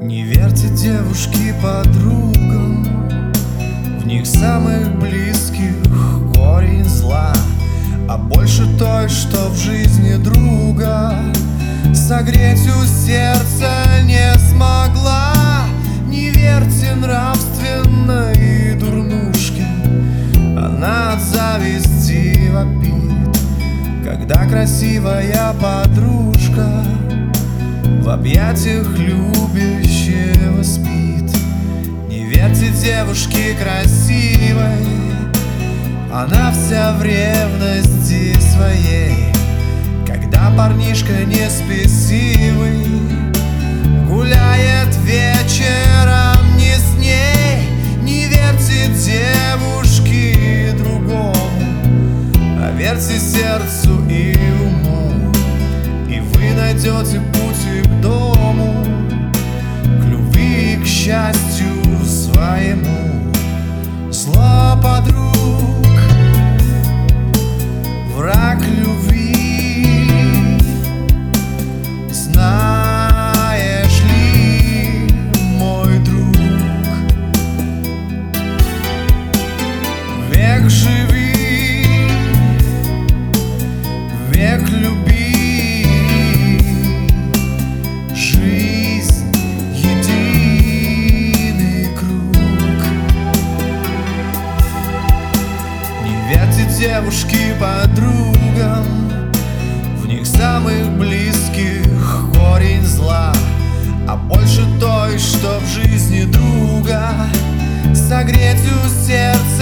Не верьте девушки подругам, в них самых близких корень зла, а больше той, что в жизни друга согреть у сердца не смогла. Не верьте нравственной дурнушке, она от зависти вопит, когда красивая подружка в объятиях любящего спит. Не верьте девушке красивой, она вся в ревности своей, когда парнишка не спесивый гуляет вечером не с ней. Не верьте девушке другому, а верьте сердцу и уму, и вы найдете путь к дому, к любви и к счастью своему. Зло подруг, враг любви, знаешь ли, мой друг, век живи, век люби, жизнь единый круг. Не верьте девушки подругам, в них самых близких корень зла, а больше той, что в жизни друга согреть у сердца